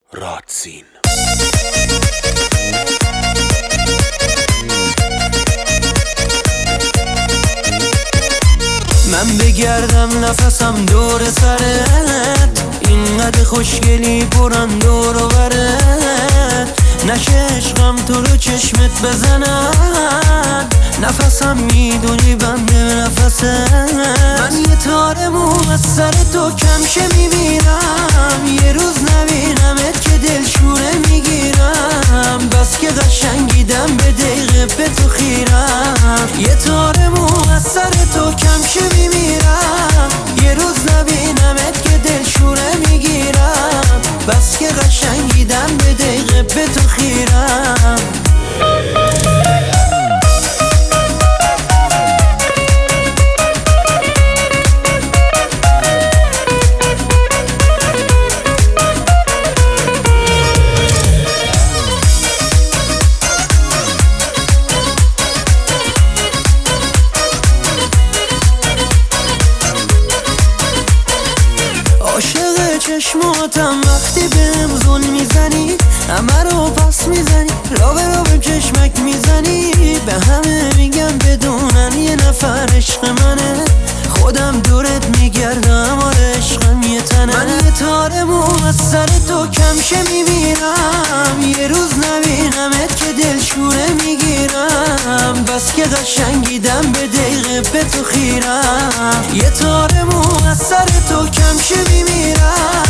رادسین. من بگردم نفسم دور سرت، اینقدر خوشگلی پرن دور و برت، نشه عشقم تو رو چشمت بزنم، نفسم میدونی بنده به نفست. من یه تار مو از سر تو کمشه میبینم، یه روز نبینمت که دلشوره میگیرم، بس که قشنگیدم به دقیقه به تو خیرم. یه تار مو از سر تو کمشه میبینم، یه روز نبینمت که دلشوره میگیرم، بس که قشنگیدم به دقیقه به تو خیرم. عاشق چشماتم وقتی بهم ظلم میزنی، همه رو پس میزنی، را به چشمک میزنی، به همه میگم بدونن یه نفر عشق منه، خودم دورت میگردم آره عشقم یه تنه. من یه تار مو از سر تو کمشه میبینم، یه روز نبینمت که دلشوره میگیرم، بس که قشنگیدم به دقیقه به تو خیرم. یه تار مو از سر تو کمشه میبینم،